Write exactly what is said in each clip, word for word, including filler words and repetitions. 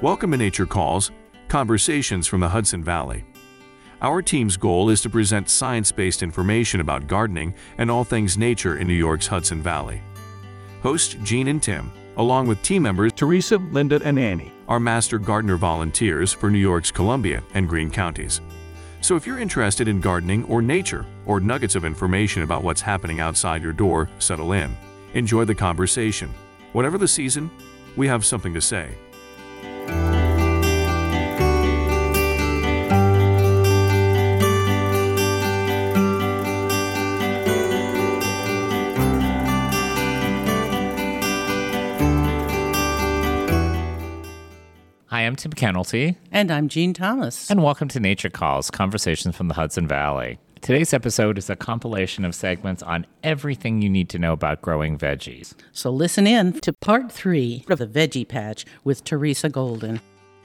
Welcome to Nature Calls, Conversations from the Hudson Valley. Our team's goal is to present science-based information about gardening and all things nature in New York's Hudson Valley. Hosts Jean and Tim, along with team members Teresa, Linda, and Annie, are master gardener volunteers for New York's Columbia and Greene counties. So if you're interested in gardening or nature, or nuggets of information about what's happening outside your door, settle in. Enjoy the conversation. Whatever the season, we have something to say. Hi, I'm Tim Kennelty. And I'm Jean Thomas. And welcome to Nature Calls, Conversations from the Hudson Valley. Today's episode is a compilation of segments on everything you need to know about growing veggies. So listen in to part three of the Veggie Patch with Teresa Golden.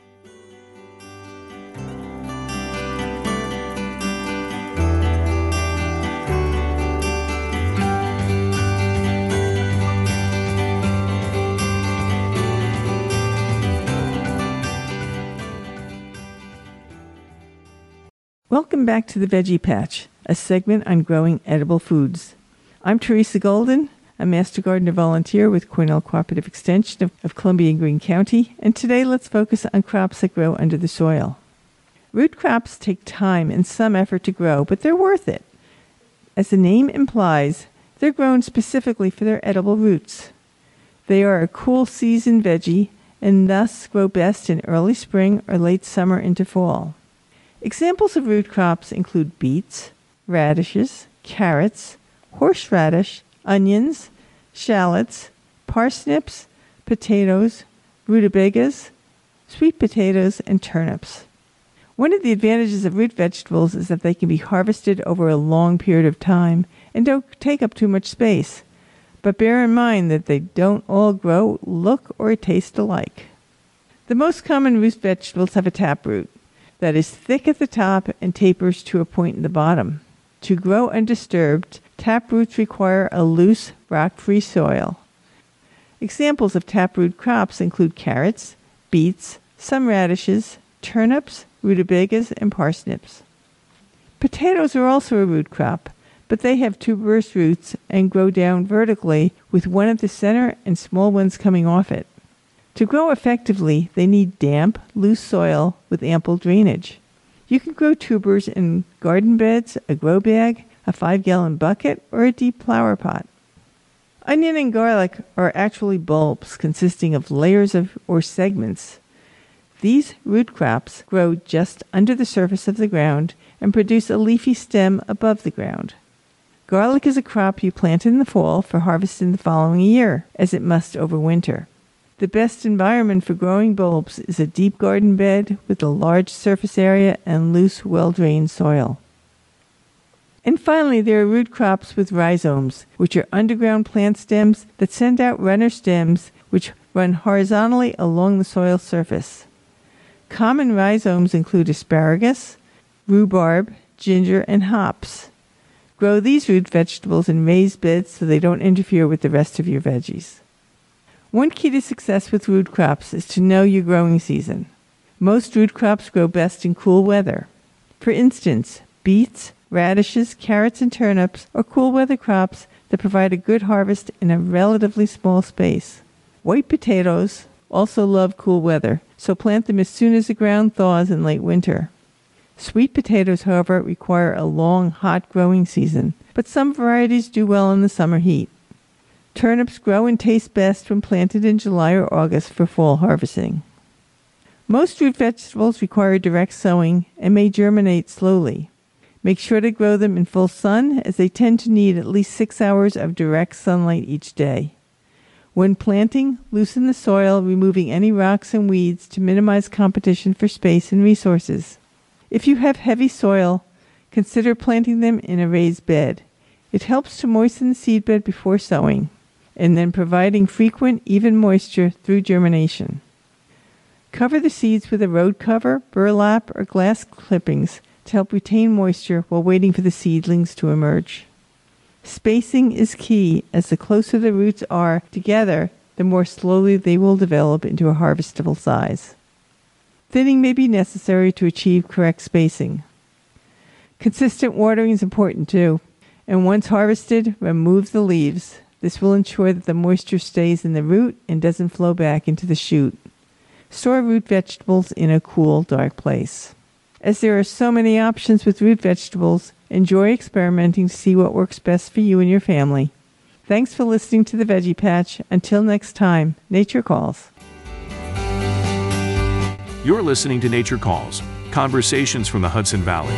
Welcome back to the Veggie Patch, a segment on growing edible foods. I'm Teresa Golden, a Master Gardener volunteer with Cornell Cooperative Extension of, of Columbia and Greene County, and today let's focus on crops that grow under the soil. Root crops take time and some effort to grow, but they're worth it. As the name implies, they're grown specifically for their edible roots. They are a cool season veggie and thus grow best in early spring or late summer into fall. Examples of root crops include beets, radishes, carrots, horseradish, onions, shallots, parsnips, potatoes, rutabagas, sweet potatoes, and turnips. One of the advantages of root vegetables is that they can be harvested over a long period of time and don't take up too much space. But bear in mind that they don't all grow, look, or taste alike. The most common root vegetables have a taproot that is thick at the top and tapers to a point in the bottom. To grow undisturbed, taproots require a loose, rock-free soil. Examples of taproot crops include carrots, beets, some radishes, turnips, rutabagas, and parsnips. Potatoes are also a root crop, but they have tuberous roots and grow down vertically with one at the center and small ones coming off it. To grow effectively, they need damp, loose soil with ample drainage. You can grow tubers in garden beds, a grow bag, a five-gallon bucket, or a deep flower pot. Onion and garlic are actually bulbs consisting of layers of or segments. These root crops grow just under the surface of the ground and produce a leafy stem above the ground. Garlic is a crop you plant in the fall for harvest in the following year, as it must overwinter. The best environment for growing bulbs is a deep garden bed with a large surface area and loose, well-drained soil. And finally, there are root crops with rhizomes, which are underground plant stems that send out runner stems which run horizontally along the soil surface. Common rhizomes include asparagus, rhubarb, ginger, and hops. Grow these root vegetables in raised beds so they don't interfere with the rest of your veggies. One key to success with root crops is to know your growing season. Most root crops grow best in cool weather. For instance, beets, radishes, carrots, and turnips are cool weather crops that provide a good harvest in a relatively small space. White potatoes also love cool weather, so plant them as soon as the ground thaws in late winter. Sweet potatoes, however, require a long, hot growing season, but some varieties do well in the summer heat. Turnips grow and taste best when planted in July or August for fall harvesting. Most root vegetables require direct sowing and may germinate slowly. Make sure to grow them in full sun, as they tend to need at least six hours of direct sunlight each day. When planting, loosen the soil, removing any rocks and weeds to minimize competition for space and resources. If you have heavy soil, consider planting them in a raised bed. It helps to moisten the seedbed before sowing, and then providing frequent, even moisture through germination. Cover the seeds with a road cover, burlap, or glass clippings to help retain moisture while waiting for the seedlings to emerge. Spacing is key, as the closer the roots are together, the more slowly they will develop into a harvestable size. Thinning may be necessary to achieve correct spacing. Consistent watering is important too, and once harvested, remove the leaves. This will ensure that the moisture stays in the root and doesn't flow back into the shoot. Store root vegetables in a cool, dark place. As there are so many options with root vegetables, enjoy experimenting to see what works best for you and your family. Thanks for listening to The Veggie Patch. Until next time, Nature Calls. You're listening to Nature Calls, conversations from the Hudson Valley.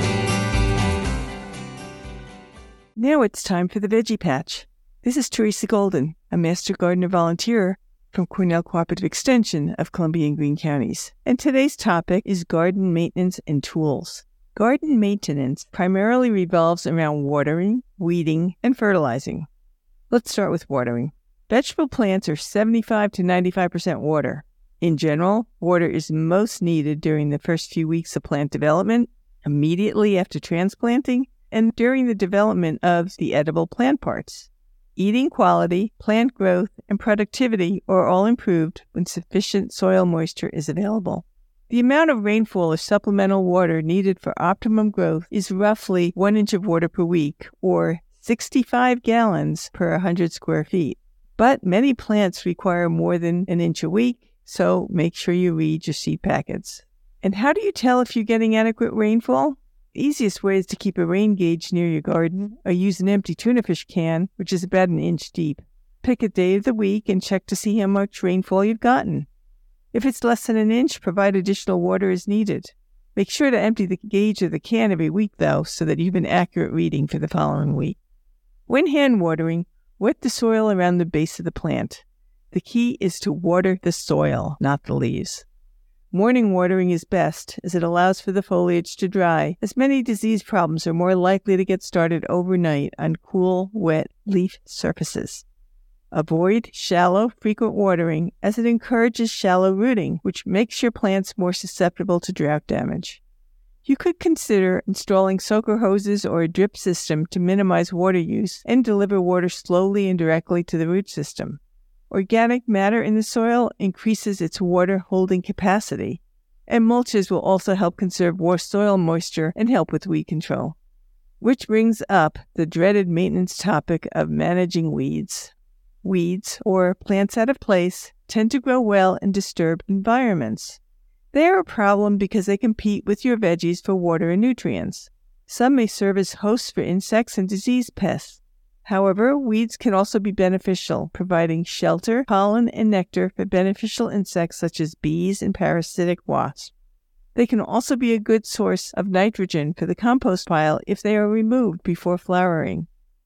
Now it's time for The Veggie Patch. This is Teresa Golden, a Master Gardener Volunteer from Cornell Cooperative Extension of Columbia and Greene Counties. And today's topic is garden maintenance and tools. Garden maintenance primarily revolves around watering, weeding, and fertilizing. Let's start with watering. Vegetable plants are seventy-five to ninety-five percent water. In general, water is most needed during the first few weeks of plant development, immediately after transplanting, and during the development of the edible plant parts. Eating quality, plant growth, and productivity are all improved when sufficient soil moisture is available. The amount of rainfall or supplemental water needed for optimum growth is roughly one inch of water per week, or sixty-five gallons per one hundred square feet. But many plants require more than an inch a week, so make sure you read your seed packets. And how do you tell if you're getting adequate rainfall? The easiest way is to keep a rain gauge near your garden or use an empty tuna fish can, which is about an inch deep. Pick a day of the week and check to see how much rainfall you've gotten. If it's less than an inch, provide additional water as needed. Make sure to empty the gauge of the can every week, though, so that you have an accurate reading for the following week. When hand watering, wet the soil around the base of the plant. The key is to water the soil, not the leaves. Morning watering is best, as it allows for the foliage to dry, as many disease problems are more likely to get started overnight on cool, wet leaf surfaces. Avoid shallow, frequent watering, as it encourages shallow rooting, which makes your plants more susceptible to drought damage. You could consider installing soaker hoses or a drip system to minimize water use and deliver water slowly and directly to the root system. Organic matter in the soil increases its water-holding capacity, and mulches will also help conserve more soil moisture and help with weed control. Which brings up the dreaded maintenance topic of managing weeds. Weeds, or plants out of place, tend to grow well in disturbed environments. They are a problem because they compete with your veggies for water and nutrients. Some may serve as hosts for insects and disease pests. However, weeds can also be beneficial, providing shelter, pollen, and nectar for beneficial insects such as bees and parasitic wasps. They can also be a good source of nitrogen for the compost pile if they are removed before flowering.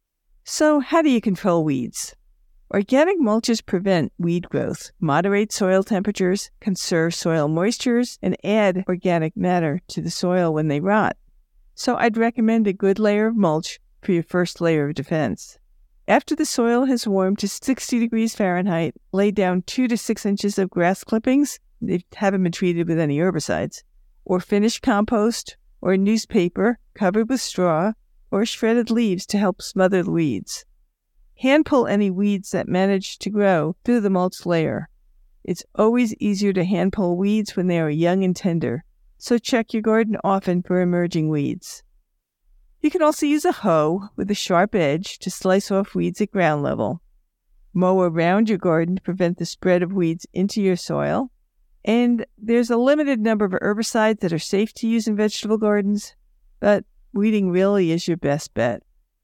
So, how do you control weeds? Organic mulches prevent weed growth, moderate soil temperatures, conserve soil moistures, and add organic matter to the soil when they rot. So I'd recommend a good layer of mulch for your first layer of defense. After the soil has warmed to sixty degrees Fahrenheit, lay down two to six inches of grass clippings, if they haven't been treated with any herbicides, or finished compost, or newspaper covered with straw, or shredded leaves to help smother the weeds. Hand pull any weeds that manage to grow through the mulch layer. It's always easier to hand pull weeds when they are young and tender, so check your garden often for emerging weeds. You can also use a hoe with a sharp edge to slice off weeds at ground level. Mow around your garden to prevent the spread of weeds into your soil. And there's a limited number of herbicides that are safe to use in vegetable gardens, but weeding really is your best bet.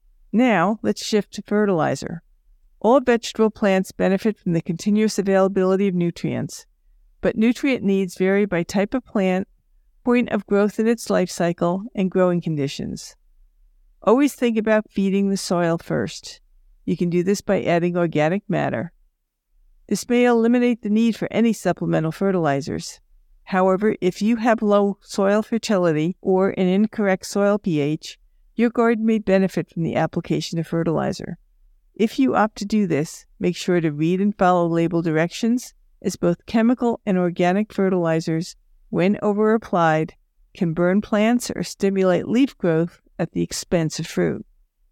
Now, let's shift to fertilizer. All vegetable plants benefit from the continuous availability of nutrients, but nutrient needs vary by type of plant, point of growth in its life cycle, and growing conditions. Always think about feeding the soil first. You can do this by adding organic matter. This may eliminate the need for any supplemental fertilizers. However, if you have low soil fertility or an incorrect soil pH, your garden may benefit from the application of fertilizer. If you opt to do this, make sure to read and follow label directions, as both chemical and organic fertilizers, when over-applied, can burn plants or stimulate leaf growth at the expense of fruit.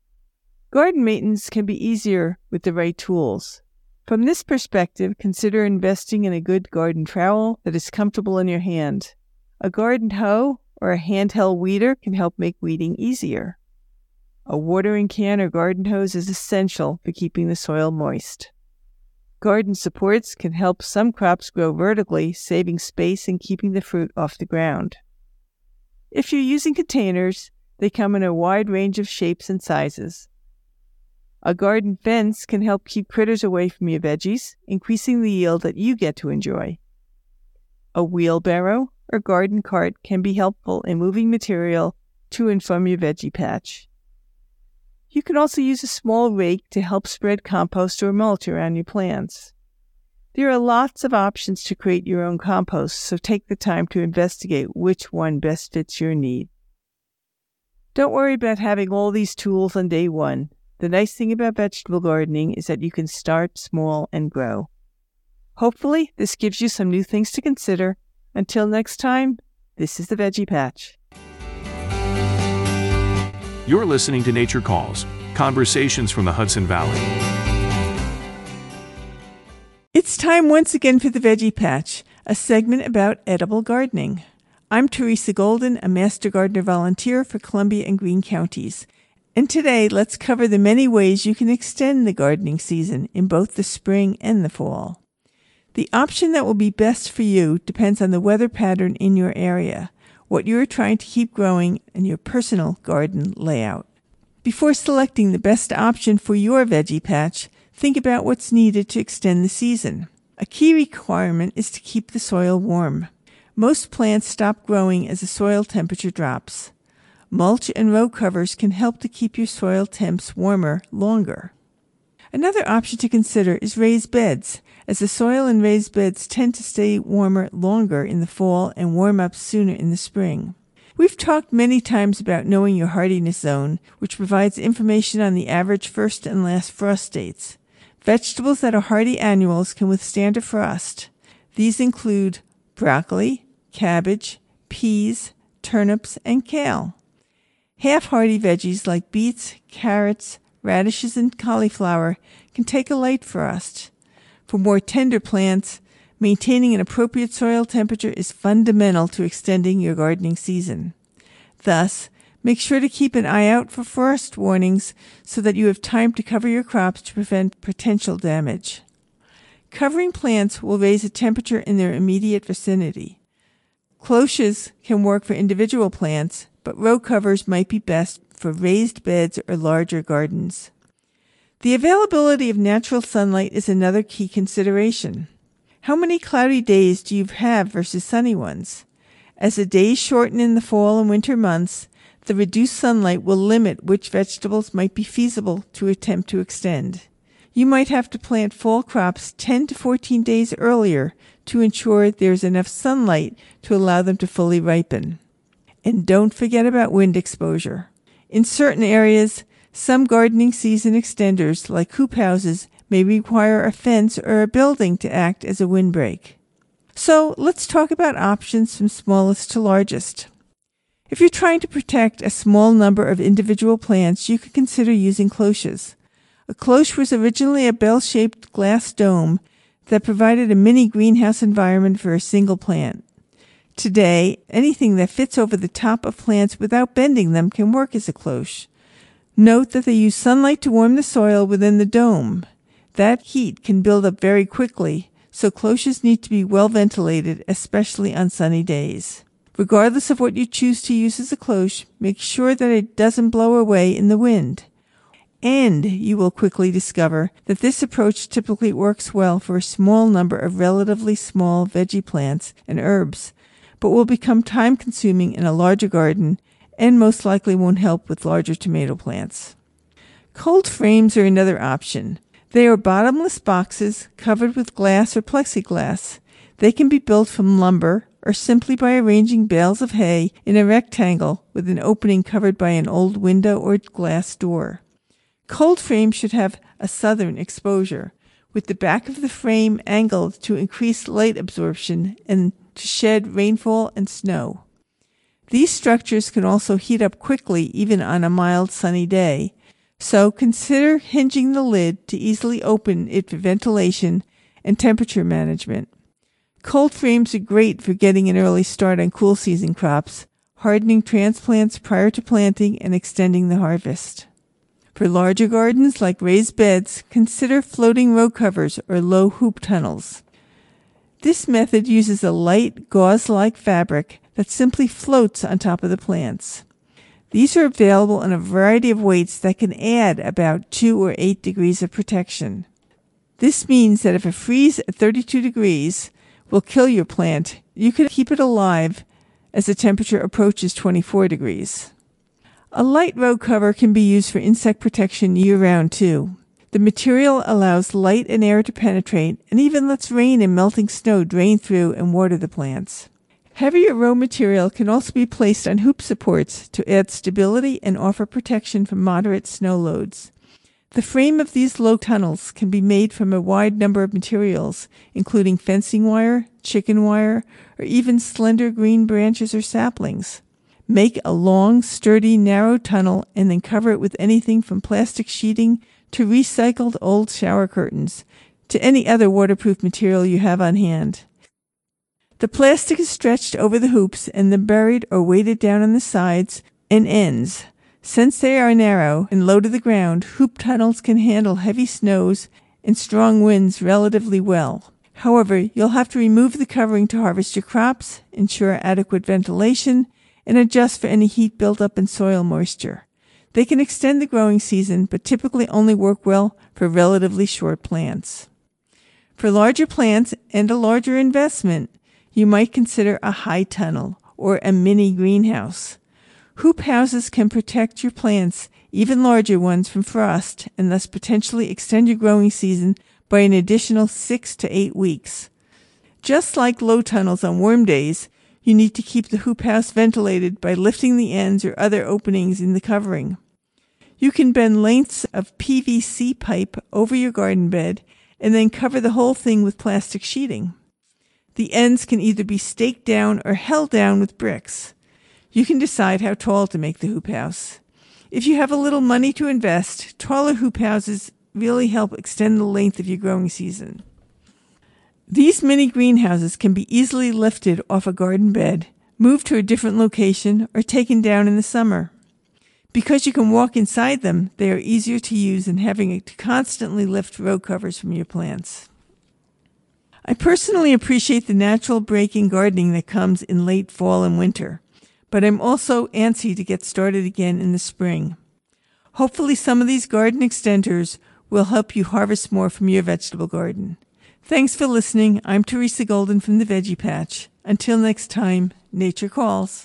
Garden maintenance can be easier with the right tools. From this perspective, consider investing in a good garden trowel that is comfortable in your hand. A garden hoe or a handheld weeder can help make weeding easier. A watering can or garden hose is essential for keeping the soil moist. Garden supports can help some crops grow vertically, saving space and keeping the fruit off the ground. If you're using containers, they come in a wide range of shapes and sizes. A garden fence can help keep critters away from your veggies, increasing the yield that you get to enjoy. A wheelbarrow or garden cart can be helpful in moving material to and from your veggie patch. You can also use a small rake to help spread compost or mulch around your plants. There are lots of options to create your own compost, so take the time to investigate which one best fits your need. Don't worry about having all these tools on day one. The nice thing about vegetable gardening is that you can start small and grow. Hopefully, this gives you some new things to consider. Until next time, this is the Veggie Patch. You're listening to Nature Calls, conversations from the Hudson Valley. It's time once again for the Veggie Patch, a segment about edible gardening. I'm Teresa Golden, a Master Gardener volunteer for Columbia and Greene counties. And today, let's cover the many ways you can extend the gardening season in both the spring and the fall. The option that will be best for you depends on the weather pattern in your area, what you are trying to keep growing, and your personal garden layout. Before selecting the best option for your veggie patch, think about what's needed to extend the season. A key requirement is to keep the soil warm. Most plants stop growing as the soil temperature drops. Mulch and row covers can help to keep your soil temps warmer longer. Another option to consider is raised beds, as the soil in raised beds tend to stay warmer longer in the fall and warm up sooner in the spring. We've talked many times about knowing your hardiness zone, which provides information on the average first and last frost dates. Vegetables that are hardy annuals can withstand a frost. These include broccoli, cabbage, peas, turnips, and kale. Half-hardy veggies like beets, carrots, radishes, and cauliflower can take a light frost. For more tender plants, maintaining an appropriate soil temperature is fundamental to extending your gardening season. Thus, make sure to keep an eye out for frost warnings so that you have time to cover your crops to prevent potential damage. Covering plants will raise the temperature in their immediate vicinity. Cloches can work for individual plants, but row covers might be best for raised beds or larger gardens. The availability of natural sunlight is another key consideration. How many cloudy days do you have versus sunny ones? As the days shorten in the fall and winter months, the reduced sunlight will limit which vegetables might be feasible to attempt to extend. You might have to plant fall crops ten to fourteen days earlier to ensure there's enough sunlight to allow them to fully ripen. And don't forget about wind exposure. In certain areas, some gardening season extenders, like hoop houses, may require a fence or a building to act as a windbreak. So let's talk about options from smallest to largest. If you're trying to protect a small number of individual plants, you could consider using cloches. A cloche was originally a bell-shaped glass dome that provided a mini greenhouse environment for a single plant. Today, anything that fits over the top of plants without bending them can work as a cloche. Note that they use sunlight to warm the soil within the dome. That heat can build up very quickly, so cloches need to be well ventilated, especially on sunny days. Regardless of what you choose to use as a cloche, make sure that it doesn't blow away in the wind. And you will quickly discover that this approach typically works well for a small number of relatively small veggie plants and herbs, but will become time-consuming in a larger garden and most likely won't help with larger tomato plants. Cold frames are another option. They are bottomless boxes covered with glass or plexiglass. They can be built from lumber or simply by arranging bales of hay in a rectangle with an opening covered by an old window or glass door. Cold frames should have a southern exposure, with the back of the frame angled to increase light absorption and to shed rainfall and snow. These structures can also heat up quickly even on a mild sunny day, so consider hinging the lid to easily open it for ventilation and temperature management. Cold frames are great for getting an early start on cool season crops, hardening transplants prior to planting and extending the harvest. For larger gardens like raised beds, consider floating row covers or low hoop tunnels. This method uses a light gauze-like fabric that simply floats on top of the plants. These are available in a variety of weights that can add about two or eight degrees of protection. This means that if a freeze at thirty-two degrees will kill your plant, you can keep it alive as the temperature approaches twenty-four degrees. A light row cover can be used for insect protection year-round too. The material allows light and air to penetrate and even lets rain and melting snow drain through and water the plants. Heavier row material can also be placed on hoop supports to add stability and offer protection from moderate snow loads. The frame of these low tunnels can be made from a wide number of materials, including fencing wire, chicken wire, or even slender green branches or saplings. Make a long, sturdy, narrow tunnel and then cover it with anything from plastic sheeting to recycled old shower curtains to any other waterproof material you have on hand. The plastic is stretched over the hoops and then buried or weighted down on the sides and ends. Since they are narrow and low to the ground, hoop tunnels can handle heavy snows and strong winds relatively well. However, you'll have to remove the covering to harvest your crops, ensure adequate ventilation, and adjust for any heat buildup in soil moisture. They can extend the growing season, but typically only work well for relatively short plants. For larger plants and a larger investment, you might consider a high tunnel or a mini greenhouse. Hoop houses can protect your plants, even larger ones, from frost and thus potentially extend your growing season by an additional six to eight weeks. Just like low tunnels on warm days, you need to keep the hoop house ventilated by lifting the ends or other openings in the covering. You can bend lengths of P V C pipe over your garden bed and then cover the whole thing with plastic sheeting. The ends can either be staked down or held down with bricks. You can decide how tall to make the hoop house. If you have a little money to invest, taller hoop houses really help extend the length of your growing season. These mini greenhouses can be easily lifted off a garden bed, moved to a different location, or taken down in the summer. Because you can walk inside them, they are easier to use than having to constantly lift row covers from your plants. I personally appreciate the natural break in gardening that comes in late fall and winter, but I'm also antsy to get started again in the spring. Hopefully some of these garden extenders will help you harvest more from your vegetable garden. Thanks for listening. I'm Teresa Golden from the Veggie Patch. Until next time, nature calls.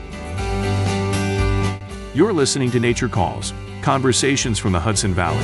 You're listening to Nature Calls, conversations from the Hudson Valley.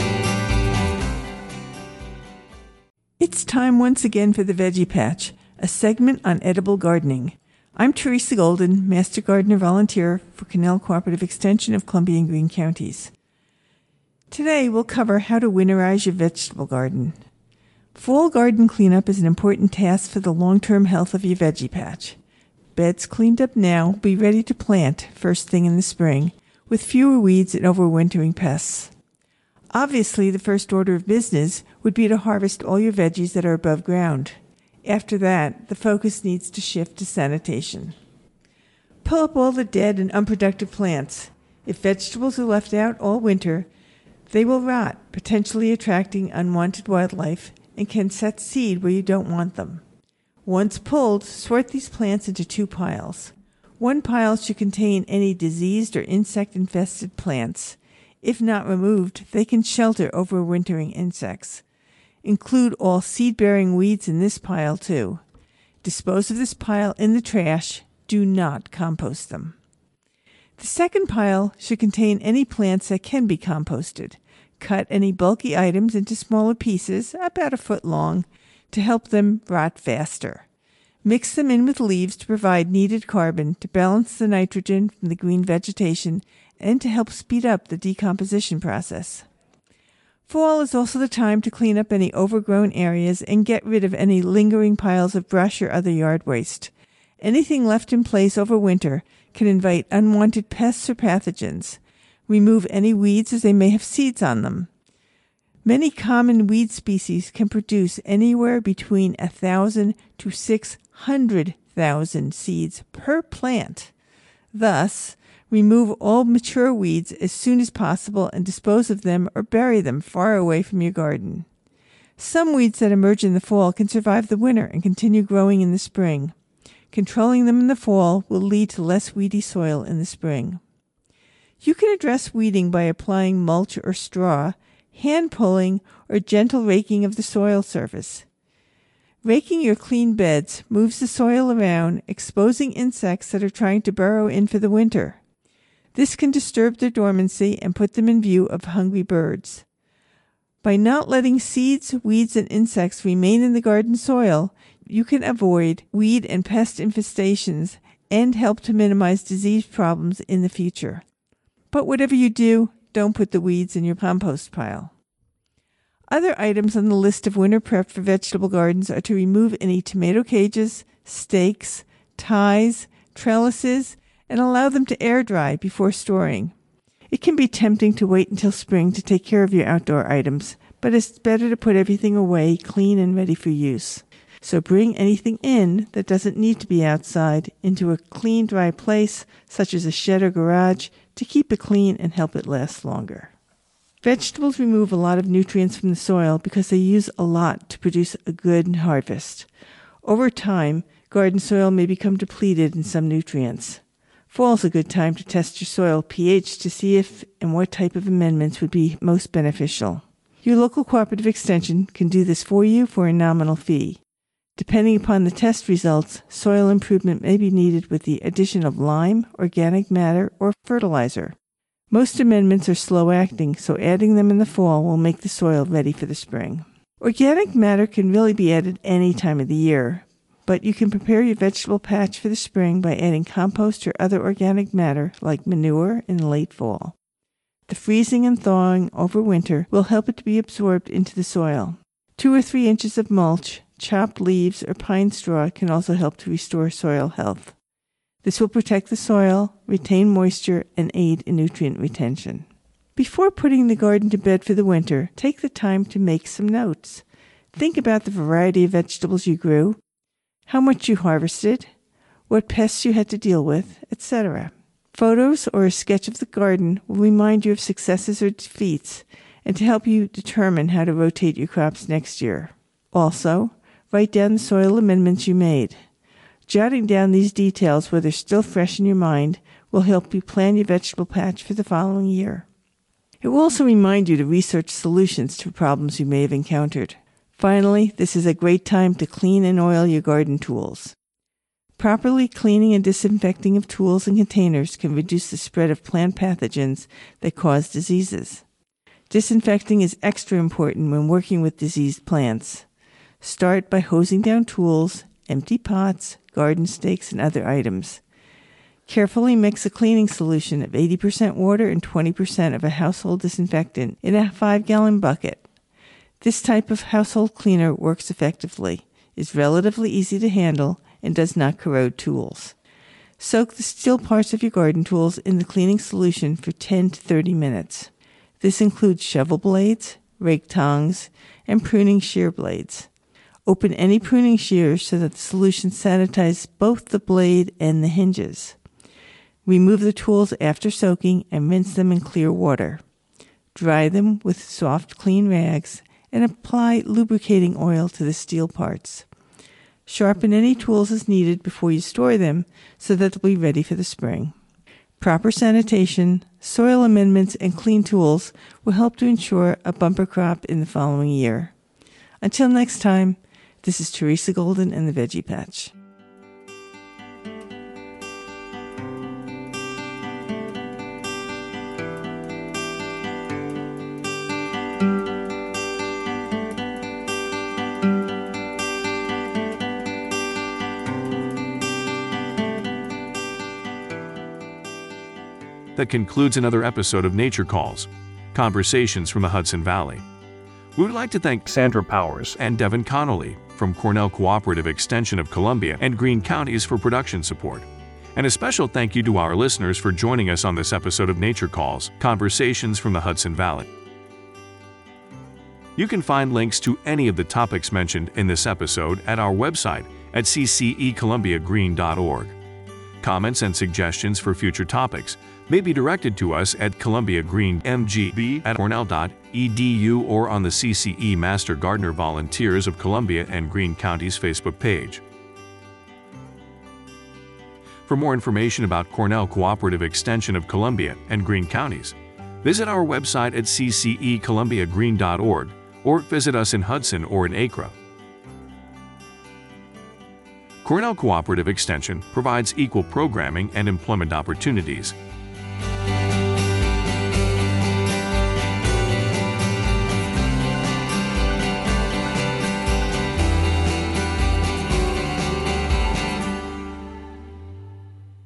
It's time once again for the Veggie Patch, a segment on edible gardening. I'm Teresa Golden, Master Gardener Volunteer for Connell Cooperative Extension of Columbia and Greene Counties. Today we'll cover how to winterize your vegetable garden. Fall garden cleanup is an important task for the long-term health of your veggie patch. Beds cleaned up now will be ready to plant first thing in the spring, with fewer weeds and overwintering pests. Obviously, the first order of business would be to harvest all your veggies that are above ground. After that, the focus needs to shift to sanitation. Pull up all the dead and unproductive plants. If vegetables are left out all winter, they will rot, potentially attracting unwanted wildlife, and can set seed where you don't want them. Once pulled, sort these plants into two piles. One pile should contain any diseased or insect-infested plants. If not removed, they can shelter overwintering insects. Include all seed-bearing weeds in this pile, too. Dispose of this pile in the trash. Do not compost them. The second pile should contain any plants that can be composted. Cut any bulky items into smaller pieces, about a foot long, to help them rot faster. Mix them in with leaves to provide needed carbon to balance the nitrogen from the green vegetation and to help speed up the decomposition process. Fall is also the time to clean up any overgrown areas and get rid of any lingering piles of brush or other yard waste. Anything left in place over winter can invite unwanted pests or pathogens. Remove any weeds as they may have seeds on them. Many common weed species can produce anywhere between one thousand to six hundred thousand seeds per plant. Thus, remove all mature weeds as soon as possible and dispose of them or bury them far away from your garden. Some weeds that emerge in the fall can survive the winter and continue growing in the spring. Controlling them in the fall will lead to less weedy soil in the spring. You can address weeding by applying mulch or straw, hand pulling, or gentle raking of the soil surface. Raking your clean beds moves the soil around, exposing insects that are trying to burrow in for the winter. This can disturb their dormancy and put them in view of hungry birds. By not letting seeds, weeds, and insects remain in the garden soil, you can avoid weed and pest infestations and help to minimize disease problems in the future. But whatever you do, don't put the weeds in your compost pile. Other items on the list of winter prep for vegetable gardens are to remove any tomato cages, stakes, ties, trellises, and allow them to air dry before storing. It can be tempting to wait until spring to take care of your outdoor items, but it's better to put everything away clean and ready for use. So bring anything in that doesn't need to be outside into a clean, dry place, such as a shed or garage, to keep it clean and help it last longer. Vegetables remove a lot of nutrients from the soil because they use a lot to produce a good harvest. Over time, garden soil may become depleted in some nutrients. Fall is a good time to test your soil pH to see if and what type of amendments would be most beneficial. Your local cooperative extension can do this for you for a nominal fee. Depending upon the test results, soil improvement may be needed with the addition of lime, organic matter, or fertilizer. Most amendments are slow-acting, so adding them in the fall will make the soil ready for the spring. Organic matter can really be added any time of the year, but you can prepare your vegetable patch for the spring by adding compost or other organic matter like manure in the late fall. The freezing and thawing over winter will help it to be absorbed into the soil. Two or three inches of mulch, chopped leaves, or pine straw can also help to restore soil health. This will protect the soil, retain moisture, and aid in nutrient retention. Before putting the garden to bed for the winter, take the time to make some notes. Think about the variety of vegetables you grew, how much you harvested, what pests you had to deal with, et cetera. Photos or a sketch of the garden will remind you of successes or defeats and to help you determine how to rotate your crops next year. Also, write down the soil amendments you made. Jotting down these details while they're still fresh in your mind will help you plan your vegetable patch for the following year. It will also remind you to research solutions to problems you may have encountered. Finally, this is a great time to clean and oil your garden tools. Properly cleaning and disinfecting of tools and containers can reduce the spread of plant pathogens that cause diseases. Disinfecting is extra important when working with diseased plants. Start by hosing down tools, empty pots, garden stakes, and other items. Carefully mix a cleaning solution of eighty percent water and twenty percent of a household disinfectant in a five-gallon bucket. This type of household cleaner works effectively, is relatively easy to handle, and does not corrode tools. Soak the steel parts of your garden tools in the cleaning solution for ten to thirty minutes. This includes shovel blades, rake tongs, and pruning shear blades. Open any pruning shears so that the solution sanitizes both the blade and the hinges. Remove the tools after soaking and rinse them in clear water. Dry them with soft, clean rags and apply lubricating oil to the steel parts. Sharpen any tools as needed before you store them so that they'll be ready for the spring. Proper sanitation, soil amendments, and clean tools will help to ensure a bumper crop in the following year. Until next time, this is Teresa Golden and the Veggie Patch. That concludes another episode of Nature Calls, Conversations from the Hudson Valley. We would like to thank Sandra Powers and Devin Connolly from Cornell Cooperative Extension of Columbia and Greene Counties for production support. And a special thank you to our listeners for joining us on this episode of Nature Calls, Conversations from the Hudson Valley. You can find links to any of the topics mentioned in this episode at our website at c c e columbia green dot org. Comments and suggestions for future topics may be directed to us at columbia green m g b at cornell dot e d u or on the C C E Master Gardener Volunteers of Columbia and Greene Counties Facebook page. For more information about Cornell Cooperative Extension of Columbia and Greene Counties, visit our website at c c e columbia green dot org or visit us in Hudson or in Acra. Cornell Cooperative Extension provides equal programming and employment opportunities